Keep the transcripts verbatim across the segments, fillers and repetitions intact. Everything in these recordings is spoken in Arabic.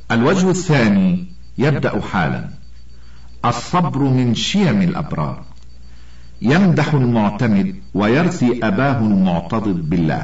الوجه الثاني يبدأ حالا. الصبر من شيم الأبرار. يمدح المعتمد ويرثي أباه المعتضد بالله.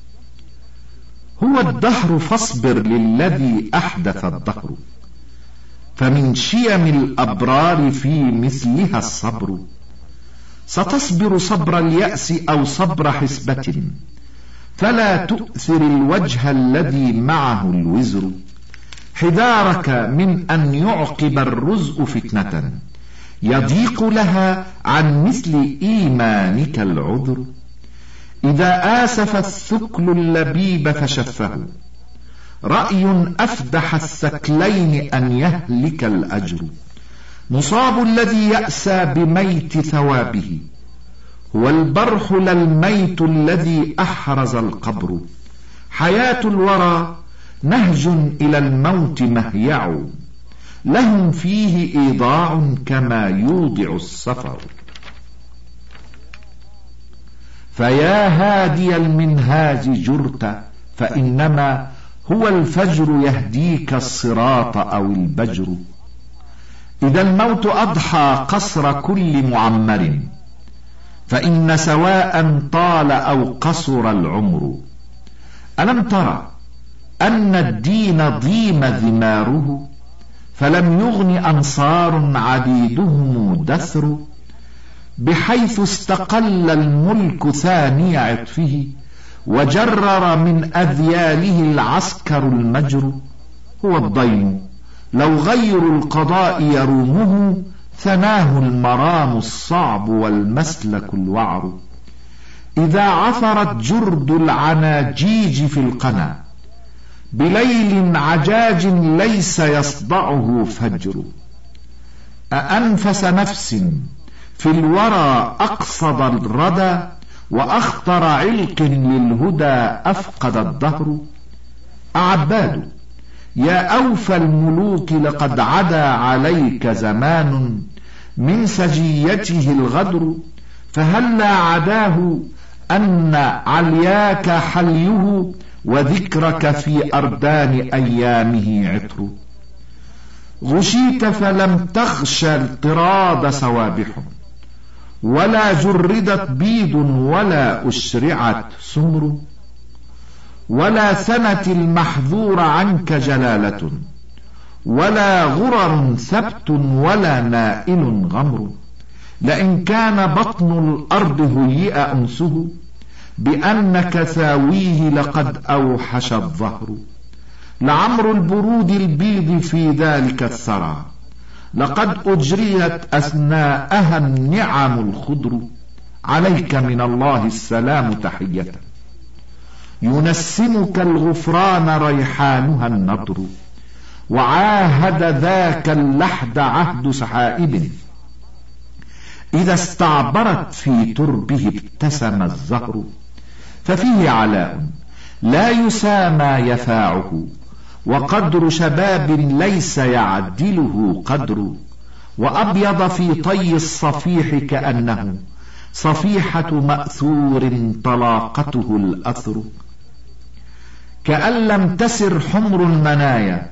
هو الدهر فاصبر للذي أحدث الدهر، فمن شيم الأبرار في مثلها الصبر. ستصبر صبر اليأس أو صبر حسبة، فلا تؤثر الوجه الذي معه الوزر. حذارك من أن يعقب الرزء فتنة، يضيق لها عن مثل إيمانك العذر. إذا آسف الثكل اللبيب فشفه، رأي أفدح الثكلين أن يهلك الأجر. مصاب الذي يأسى بميت ثوابه، هو البرح للميت الذي أحرز القبر. حياة الورى نهج إلى الموت مهيع، لهم فيه إيضاع كما يوضع السفر. فيا هادي المنهاج جرت، فإنما هو الفجر يهديك الصراط أو البجر. إذا الموت أضحى قصر كل معمر، فإن سواء طال أو قصر العمر. ألم ترى أن الدين ضيم ذماره، فلم يغن أنصار عديدهم دثر. بحيث استقل الملك ثاني عطفه، وجرر من أذياله العسكر المجر. هو الضيم لو غير القضاء يرومه، ثناه المرام الصعب والمسلك الوعر. إذا عثرت جرد العناجيج في القنا، بليل عجاج ليس يصدعه فجر. أأنفس نفس في الورى أقصد الردى، وأخطر علق للهدى أفقد الدهر. أعباد يا أوفى الملوك، لقد عدا عليك زمان من سجيته الغدر. فهلا عداه أن علياك حليه، وذكرك في أردان أيامه عطر. غشيت فلم تخش الطراد سوابح، ولا جردت بيض ولا أشرعت سمر. ولا ثنت المحذور عنك جلالة، ولا غرر ثبت ولا نائل غمر. لئن كان بطن الأرض هيئ أنسه، بأنك ثاويه لقد أوحش الظهر. لعمر البرود البيض في ذلك الثرى، لقد أجريت أثناءها النعم الخضر. عليك من الله السلام تحية، ينسمك الغفران ريحانها النضر. وعاهد ذاك اللحد عهد سحائب، إذا استعبرت في تربه ابتسم الزهر. ففيه علاء لا يسامى يفاعه، وقدر شباب ليس يعدله قدر. وأبيض في طي الصفيح كأنه صفيحة مأثور طلاقته الأثر. كأن لم تسر حمر المنايا،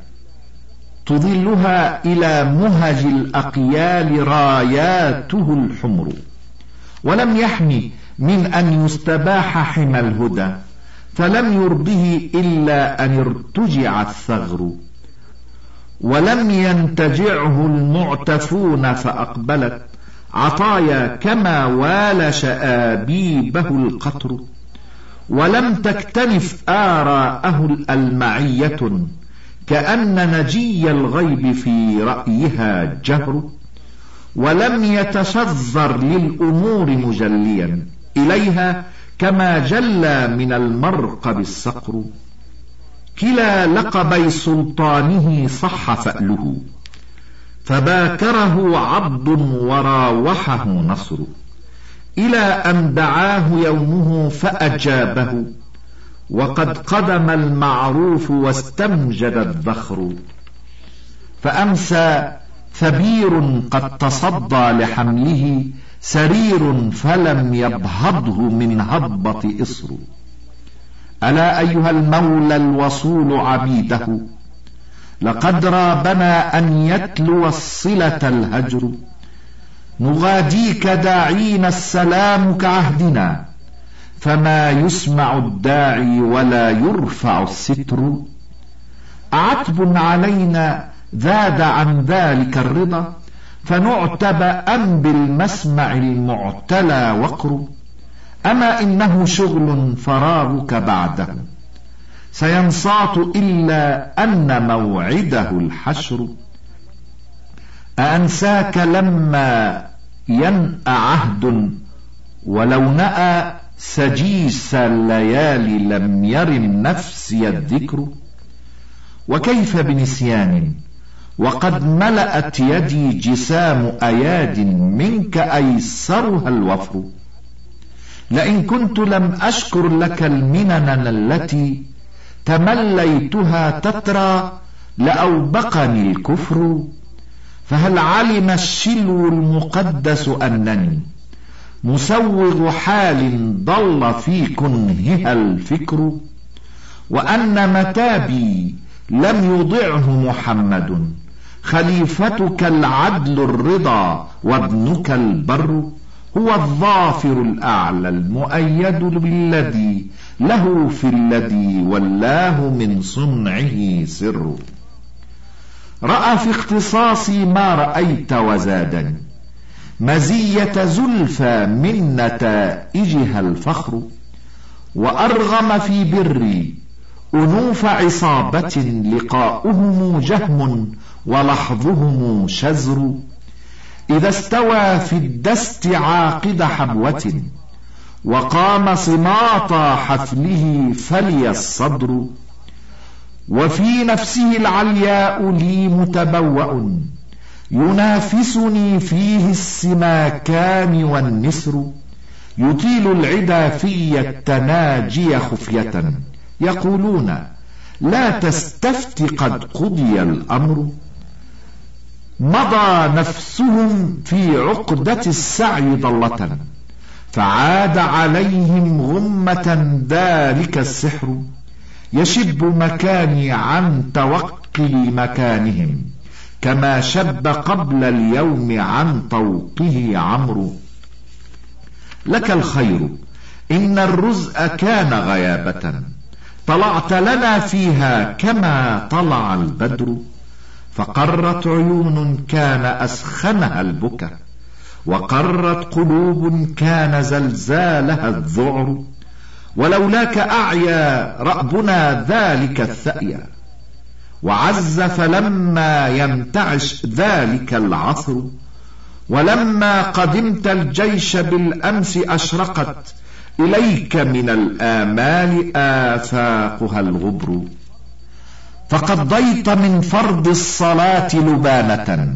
تظلها إلى مهج الأقيال راياته الحمر. ولم يحمي من أن يستباح حمى الهدى، فلم يرضه إلا أن ارتجع الثغر. ولم ينتجعه المعتفون، فأقبلت عطايا كما والش آبيبه القطر. ولم تكتنف آراءه الألمعية، كأن نجي الغيب في رأيها جهر. ولم يتشذر للأمور مجليا إليها، كما جلى من المرقب الصقر. كلا لقبي سلطانه صح فأله، فباكره عبد وراوحه نصر. إلى أن دعاه يومه فأجابه، وقد قدم المعروف واستمجد الذخر. فأمسى ثبير قد تصدى لحمله، سرير فلم يبهضه من هضبة إصر. ألا أيها المولى الوصول عبيده، لقد رابنا أن يتلو الصلة الهجر، نغاديك داعين السلام كعهدنا، فما يسمع الداعي ولا يرفع الستر. أعتب علينا زاد عن ذلك الرضا، فنعتب أم بالمسمع المعتلى وقر. أما إنه شغل فراغك بعده، سينصات إلا أن موعده الحشر. أأنساك لما ينأ عهد، ولو نأى سجيس الليالي لم يرم نفسي الذكر. وكيف بنسيان وقد ملأت يدي جسام أياد منك أيسرها الوفر. لئن كنت لم أشكر لك المنن التي تمليتها تترى لأوبقني الكفر. فهل علم الشلو المقدس أنني مسوغ حال ضل في كنهها الفكر، وأن متابي لم يضعه محمد، خليفتك العدل الرضا وابنك البر. هو الظافر الأعلى المؤيد بالذي له في الذي ولاه من صنعه سر. رأى في اختصاصي ما رأيت وزادني، مزية زلفى من نتائجها الفخر. وأرغم في بري أنوف عصابة، لقاؤهم جهم ولحظهم شزر. إذا استوى في الدست عاقد حبوة، وقام صماط حفله فلي الصدر. وفي نفسه العلياء لي متبوأ، ينافسني فيه السماكان والنسر. يطيل العدا في التناجي خفية، يقولون لا تستفت قد قضي الأمر. مضى نفسهم في عقدة السعي ضلة، فعاد عليهم غمة ذلك السحر. يشب مكاني عن توقي مكانهم، كما شب قبل اليوم عن طوقه عمرو. لك الخير إن الرزء كان غيابة، طلعت لنا فيها كما طلع البدر. فقرت عيون كان أسخنها البكا، وقرت قلوب كان زلزالها الذعر. ولولاك أعيا رأبنا ذلك الثأيا، وعز فلما ينتعش ذلك العصر. ولما قدمت الجيش بالأمس أشرقت إليك من الآمال آفاقها الغبر. فقضيت من فرض الصلاة لبانة،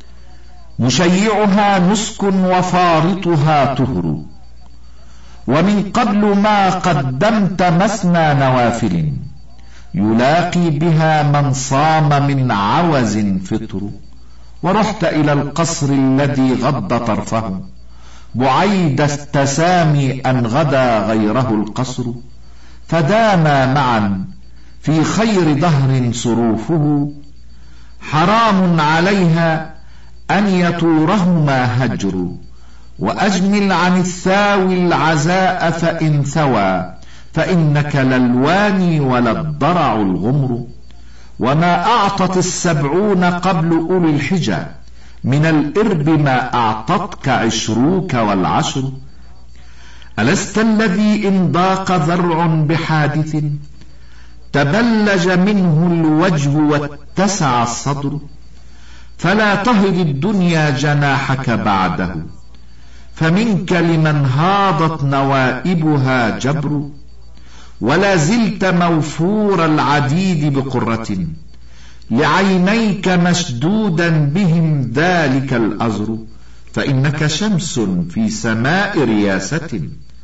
مشيعها نسك وفارطها طهر. ومن قبل ما قدمت مثنى نوافل، يلاقي بها من صام من عوز فطر. ورحت إلى القصر الذي غض طرفه، بعيد التسامي أن غدا غيره القصر. فداما معا في خير دهر صروفه، حرام عليها أن يطورهما هجر. وأجمل عن الثاوي العزاء فإن ثوى، فإنك للواني ولا الضرع الغمر. وما أعطت السبعون قبل أولي الحجى، من الإرب ما أعطتك عشروك والعشر. ألست الذي إن ضاق ذرع بحادث، تبلج منه الوجه واتسع الصدر. فلا تهض الدنيا جناحك بعده، فمنك لمن هاضت نوائبها جبر. ولا زلت موفور العديد بقرة، لعينيك مشدودا بهم ذلك الأزر. فإنك شمس في سماء رياسة،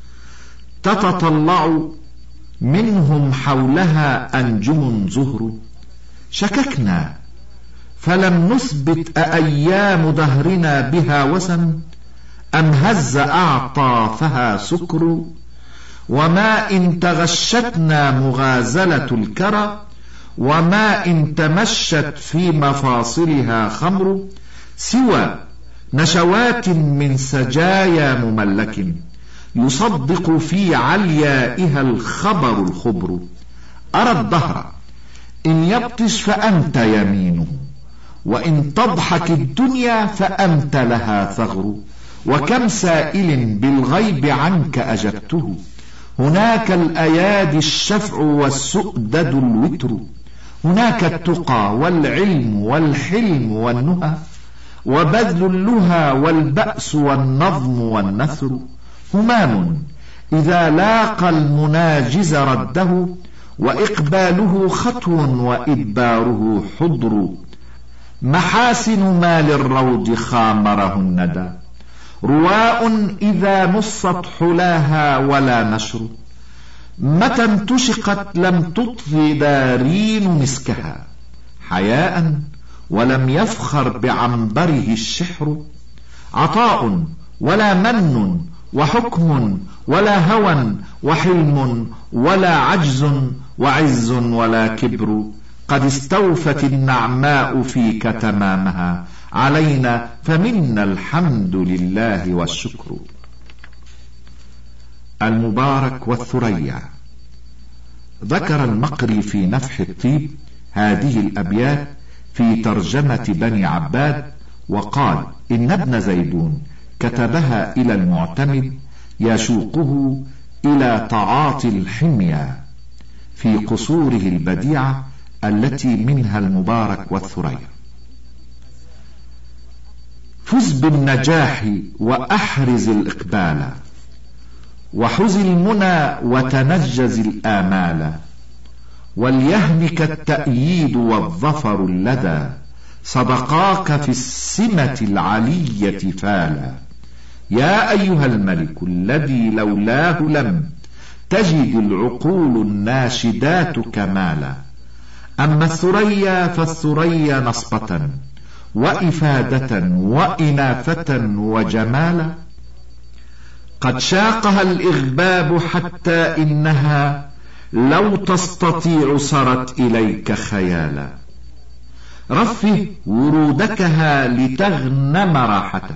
تتطلع منهم حولها أنجم زهر. شككنا فلم نثبت أأيام دهرنا بها وسن، أم هز أعطافها سكر. وما إن تغشتنا مغازلة الكرى، وماء تمشت في مفاصلها خمر، سوى نشوات من سجايا مملك يصدق في عليائها الخبر الخبر. أرى الدهر إن يبطش فأنت يمينه، وإن تضحك الدنيا فأنت لها ثغر. وكم سائل بالغيب عنك أجبته، هناك الأيادي الشفع والسؤدد الوتر. هناك التقى والعلم والحلم والنهى، وبذل اللهى والبأس والنظم والنثر. همام إذا لاقى المناجز رده، وإقباله خطو وإدباره حضر. محاسن ما للروض خامره الندى، رواء إذا نصت حلاها ولا نشر. متى انتشقت لم تطف دارين مسكها، حياء ولم يفخر بعنبره الشحر. عطاء ولا من وحكم ولا هوى وحلم ولا عجز وعز ولا كبر. قد استوفت النعماء فيك تمامها، علينا فمنا الحمد لله والشكر. المبارك والثريا. ذكر المقري في نفح الطيب هذه الأبيات في ترجمة بني عباد، وقال إن ابن زيدون كتبها إلى المعتمد يشوقه إلى تعاطي الحمية في قصوره البديعة التي منها المبارك والثريا. فز بالنجاح وأحرز الإقبال، وحز المنى وتنجز الآمال. وليهنك التأييد والظفر اللدى، صدقاك في السمة العلية فالا. يا أيها الملك الذي لولاه لم تجد العقول الناشدات كمالا. أما الثريا فالثريا نصبة وإفادة وإنافة وجمالا. قد شاقها الإغباب حتى إنها لو تستطيع صرت إليك خيالا. رفه ورودكها لتغنم راحة،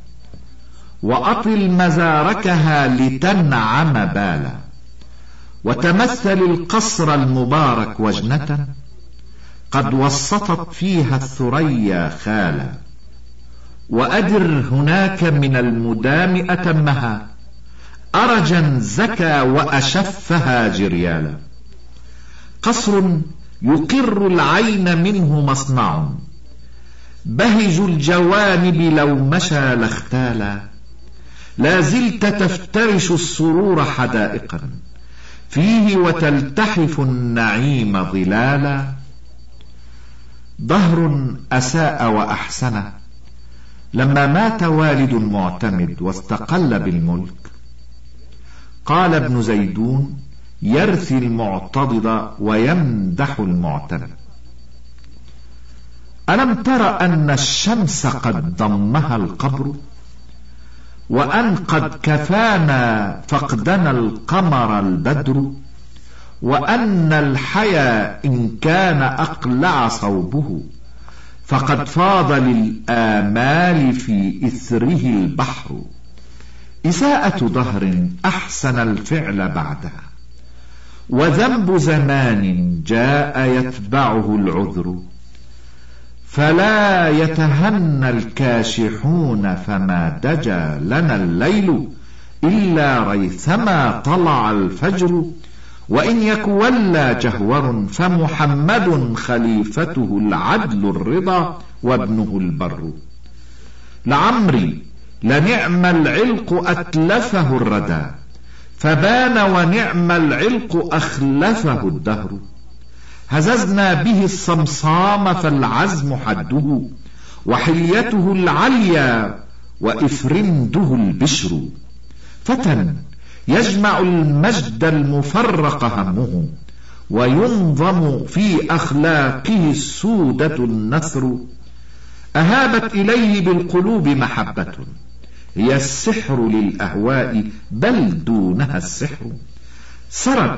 وأطل مزاركها لتنعم بالا. وتمثل القصر المبارك وجنة، قد وسطت فيها الثريا خالا. وأدر هناك من المدام أتمها، أرجا زكى وأشفها جريالا. قصر يقر العين منه مصنع، بهج الجوانب لو مشى لاختالا. لا زلت تفترش السرور حدائقا فيه، وتلتحف النعيم ظلالا. دهر أساء وأحسن، لما مات والد المعتمد واستقل بالملك، قال ابن زيدون يرثي المعتضد ويمدح المعتمد. ألم تر أن الشمس قد ضمها القبر، وأن قد كفانا فقدنا القمر البدر، وأن الحيا إن كان أقلع صوبه، فقد فاض للآمال في إثره البحر. إساءة دهر أحسن الفعل بعدها، وذنب زمان جاء يتبعه العذر. فلا يتهنى الكاشحون، فما دجى لنا الليل إلا ريثما طلع الفجر. وإن يك ولى جهور، فمحمد خليفته العدل الرضا وابنه البر. لعمري لنعم العلق أتلفه الردى، فبان ونعم العلق أخلفه الدهر. هززنا به الصمصام فالعزم حده، وحليته العليا وإفرنده البشر. فتى يجمع المجد المفرق همه، وينظم في أخلاقه السودة النثر. أهابت إليه بالقلوب محبة، هي السحر للأهواء بل دونها السحر. سرت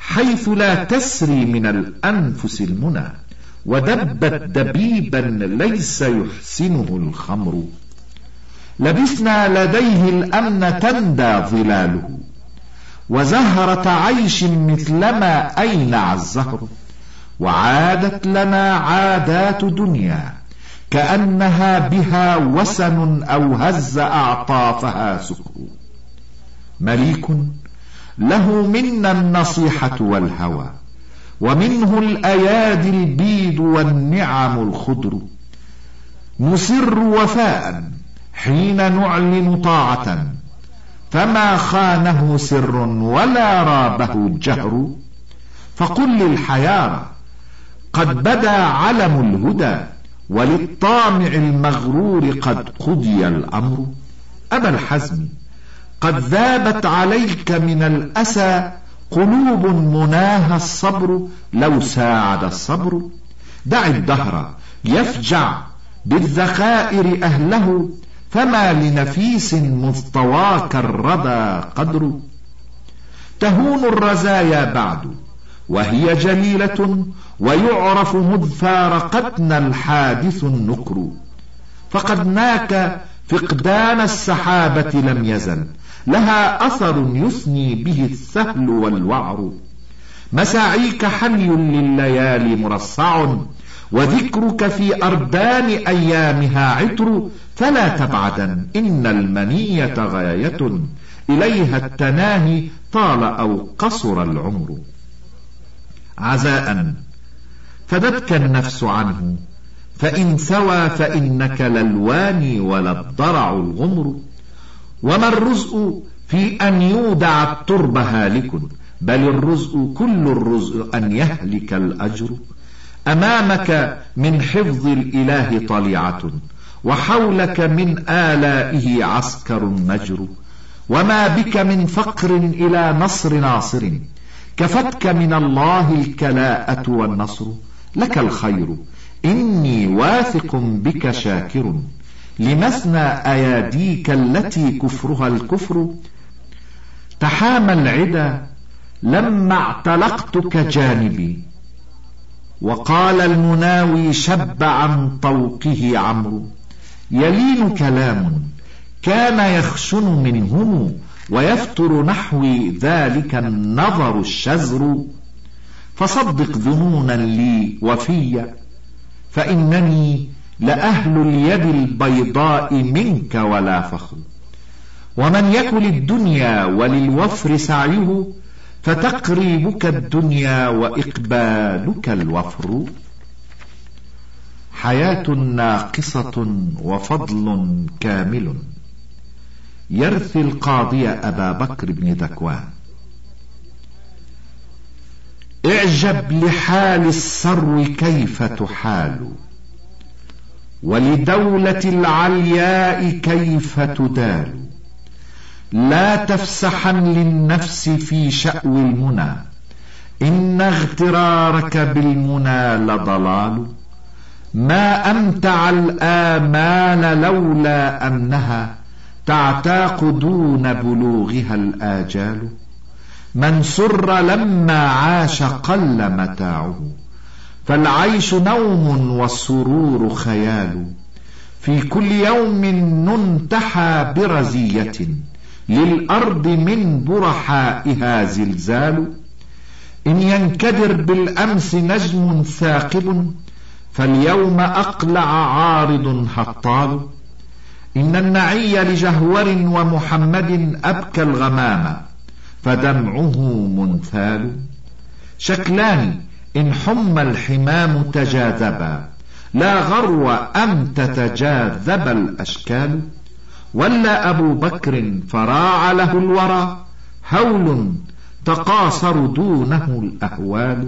حيث لا تسري من الأنفس المنى، ودبت دبيبا ليس يحسنه الخمر. لبثنا لديه الأمن تندى ظلاله، وزهرة عيش مثلما أينع الزهر. وعادت لنا عادات دنيا كأنها بها وسن أو هز أعطافها سكر. مليك له منا النصيحة والهوى، ومنه الأيادي البيض والنعم الخضر. نسر وفاء حين نعلن طاعة، فما خانه سر ولا رابه جهر. فقل للحيارى قد بدا علم الهدى، وللطامع المغرور قد قضي الأمر. أبا الحزم قد ذابت عليك من الأسى قلوب مناها الصبر لو ساعد الصبر. دع الدهر يفجع بالذخائر أهله، فما لنفيس مستواك الردى قدر. تهون الرزايا بعد وهي جليلة، ويعرف مذ فارقتنا الحادث النكر. فقد ناك فقدان السحابة لم يزل لها أثر يثني به السهل والوعر. مساعيك حلي لليالي مرصع، وذكرك في أردان أيامها عطر. فلا تبعدا إن المنية غاية، إليها التناهي طال أو قصر العمر. عزاء فدتك النفس عنه، فإن ثوى فإنك للواني ولا الضرع الغمر. وما الرزق في أن يودع الترب هالك، بل الرزق كل الرزق أن يهلك الأجر. أمامك من حفظ الإله طليعة، وحولك من آلائه عسكر مجر. وما بك من فقر إلى نصر ناصر، كفتك من الله الكلاءة والنصر. لك الخير إني واثق بك شاكر، لمثنى أياديك التي كفرها الكفر. تحامى العدا لما اعتلقتك جانبي، وقال المناوي شب عن طوقه عمرو. يلين كلام كان يخشن منهم، ويفتر نحوي ذلك النظر الشزر. فصدق ظنونا لي وفيا، فإنني لأهل اليد البيضاء منك ولا فخر. ومن يكن الدنيا وللوفر سعيه، فتقريبك الدنيا وإقبالك الوفر. حياة ناقصة وفضل كامل، يرثي القاضي أبا بكر بن ذكوان. اعجب لحال السرو كيف تحال، ولدولة العلياء كيف تدال. لا تفسحا للنفس في شأو المنى، إن اغترارك بالمنى لضلال. ما أمتع الآمال لولا أنها تعتاق دون بلوغها الآجال. من سر لما عاش قل متاعه، فالعيش نوم والسرور خيال. في كل يوم ننتحى برزية، للأرض من برحائها زلزال. إن ينكدر بالأمس نجم ثاقب، فاليوم أقلع عارض هطال. إن النعي لجهور ومحمد أبكى الغمام، فدمعه منثال. شكلان إن حم الحمام تجاذبا، لا غرو أم تتجاذب الأشكال. ولا أبو بكر فراع له الورى، هول تقاصر دونه الأهوال.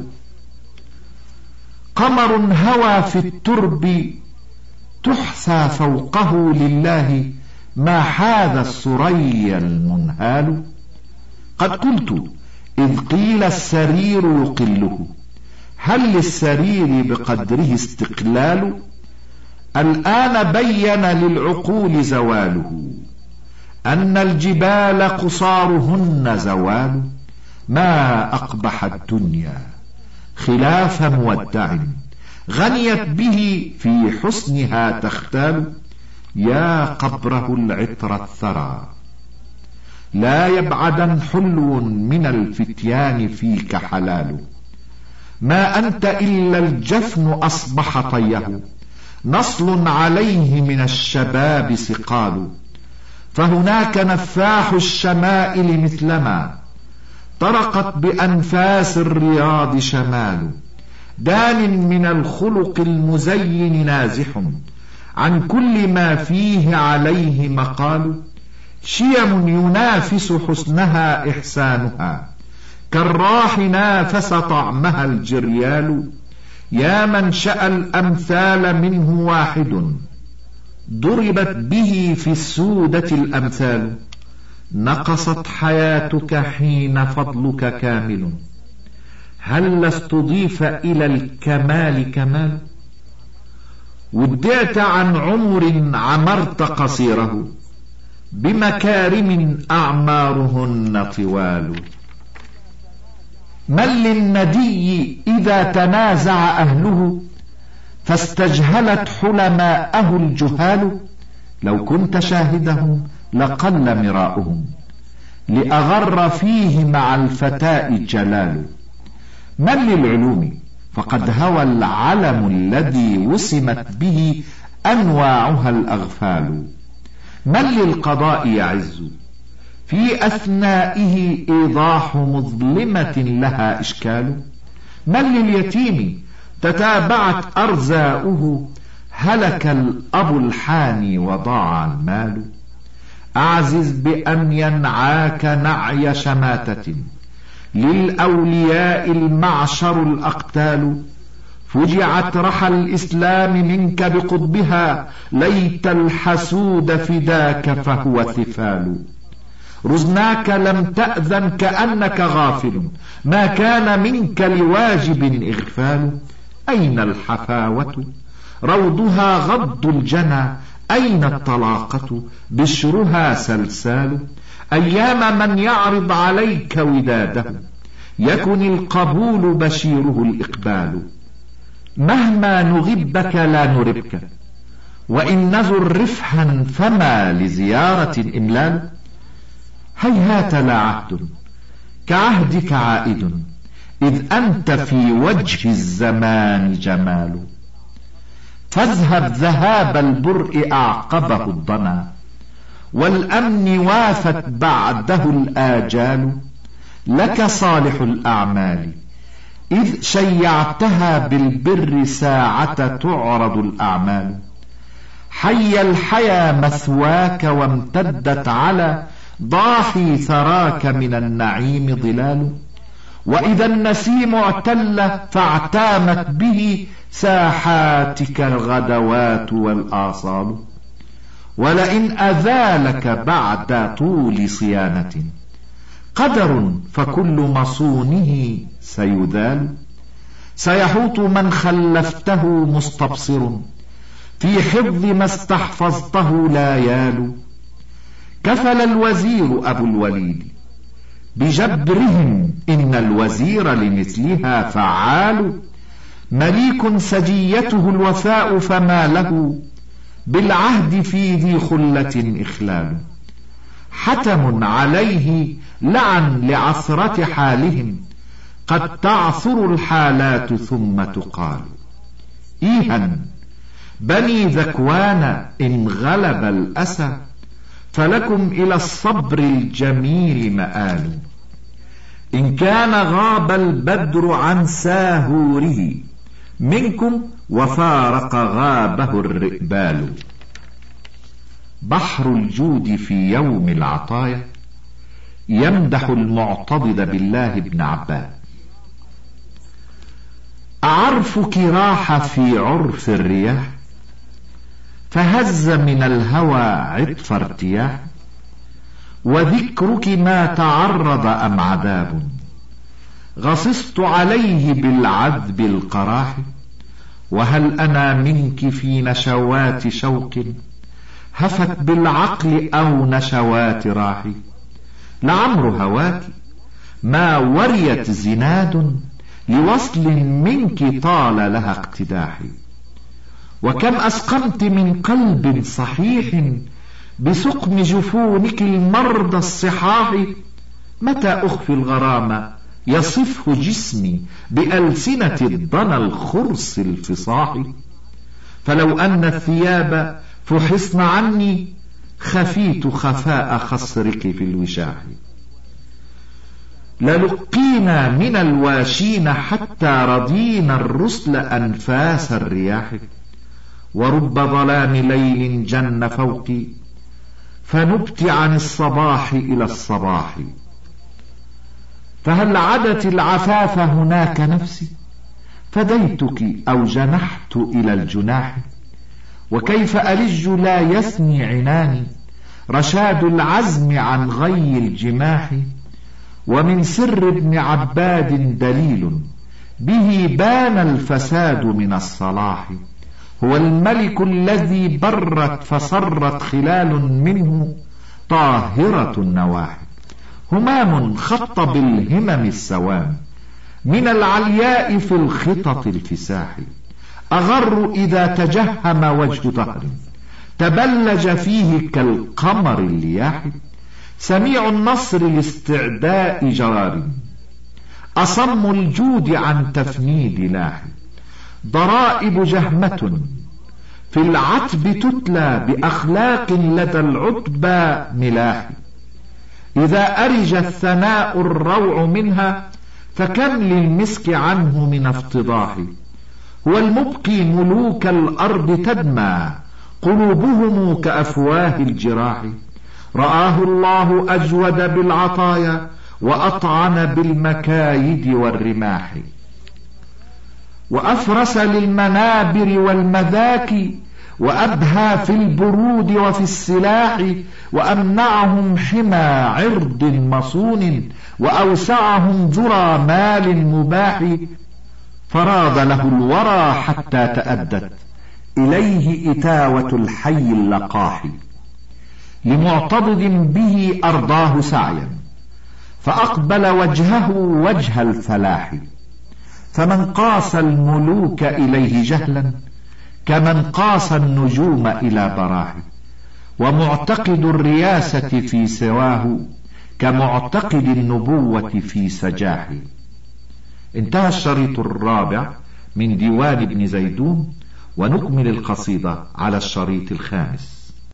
قمر هوى في الترب تحثى فوقه لله، ما حاذ الثريا المنهال. قد قلت إذ قيل السرير يقله، هل للسرير بقدره استقلال؟ الآن بين للعقول زواله، أن الجبال قصارهن زوال. ما أقبح الدنيا خلاف مودع غنيت به في حسنها تختال. يا قبره العطر الثرى لا يبعدا حلو من الفتيان فيك حلال. ما أنت إلا الجفن أصبح طيه نصل عليه من الشباب سقال. فهناك نفاح الشمائل مثلما طرقت بأنفاس الرياض شمال. دان من الخلق المزين نازح عن كل ما فيه عليه مقال. شيم ينافس حسنها إحسانها كالراح نافس طعمها الجريال. يا من شأ الأمثال منه واحد ضربت به في السودة الأمثال. نقصت حياتك حين فضلك كامل هل استضيف إلى الكمال كمال. ودعت عن عمر عمرت قصيره بمكارم أعمارهن طوال. من للندي إذا تنازع أهله فاستجهلت حلماءه الجهال. لو كنت شاهدهم لقل مراؤهم لأغر فيه مع الفتاء جلال. من للعلوم فقد هوى العلم الذي وسمت به أنواعها الأغفال. من للقضاء يعز في أثنائه إيضاح مظلمة لها إشكال. من لليتيم تتابعت أرزاؤه هلك الأب الحاني وضاع المال. أعزز بأن ينعاك نعي شماتة للأولياء المعشر الأقتال. فجعت رحى الإسلام منك بقطبها ليت الحسود فداك فهو ثفال. رزناك لم تأذن كأنك غافل ما كان منك لواجب إغفال. أين الحفاوة روضها غض الجنى أين الطلاقة بشرها سلسال. أيام من يعرض عليك وداده يكن القبول بشيره الإقبال. مهما نغبك لا نربك وإن نزر رفحا فما لزيارة إملال. هيهات لا عهد كعهدك عائد إذ أنت في وجه الزمان جمال. فاذهب ذهاب البرء أعقبه الضنا والأمن وافت بعده الآجال. لك صالح الأعمال إذ شيعتها بالبر ساعة تعرض الأعمال. حي الحيا مثواك وامتدت على ضاحي ثراك من النعيم ظلال. وإذا النسيم اعتل فاعتامت به ساحاتك الغدوات والآصال. ولئن أذالك بعد طول صيانة قدر فكل مصونه سيذال. سيحوط من خلفته مستبصر في حفظ ما استحفظته لا يال. كفل الوزير أبو الوليد بجبرهم إن الوزير لمثلها فعال. مليك سجيته الوفاء فما له بالعهد في ذي خلة إخلال. حتم عليه لعن لعثرة حالهم قد تعثر الحالات ثم تقال. إيها بني ذكوان إن غلب الأسى فلكم إلى الصبر الجميل مآل. إن كان غاب البدر عن ساهوره منكم وفارق غابه الرئبال. بحر الجود في يوم العطايا يمدح المعتضد بالله بن عباد. أعرفك راح في عرف الرياح فهز من الهوى عطف ارتياح. وذكرك ما تعرض أم عذاب غصصت عليه بالعذب القراح. وهل أنا منك في نشوات شوق هفت بالعقل أو نشوات راحي. لعمر هواك ما وريت زناد لوصل منك طال لها اقتداحي. وكم أسقمت من قلب صحيح بسقم جفونك المرضى الصحاح. متى أخفي الغرام يصفه جسمي بألسنة الضنا الخرس الفصاح. فلو أن الثياب فحصن عني خفيت خفاء خصرك في الوشاح. للقينا من الواشين حتى رضينا الرسل أنفاس الرياح. ورب ظلام ليل جن فوقي فنبت عن الصباح إلى الصباح. فهل عدت العفاف هناك نفسي فديتك أو جنحت إلى الجناح. وكيف ألج لا يثني عناني رشاد العزم عن غي الجماح. ومن سر ابن عباد دليل به بان الفساد من الصلاح. هو الملك الذي برت فصرت خلال منه طاهرة النواحي. همام خط بالهمم السوام من العلياء في الخطط الفساح. أغر إذا تجهم وجه دهر تبلج فيه كالقمر اللياح. سميع النصر لاستعداء جرار أصم الجود عن تفنيد لاح. ضرائب جهمة في العتب تتلى بأخلاق لدى العتبى ملاح. إذا أرج الثناء الروع منها فكم للمسك عنه من افتضاح. هو المبقي ملوك الأرض تدمى قلوبهم كأفواه الجراح. رآه الله أجود بالعطايا وأطعن بالمكايد والرماح. وأفرس للمنابر والمذاكي وأبهى في البرود وفي السلاح. وأمنعهم حمى عرض مصون وأوسعهم ذرى مال مباح. فراض له الورى حتى تأدت إليه إتاوة الحي اللقاح. لمعتضد به أرضاه سعيا فأقبل وجهه وجه الفلاح. فمن قاس الملوك إليه جهلا كمن قاس النجوم إلى براح. ومعتقد الرياسة في سواه كمعتقد النبوة في سجاح. انتهى الشريط الرابع من ديوان ابن زيدون، ونكمل القصيدة على الشريط الخامس.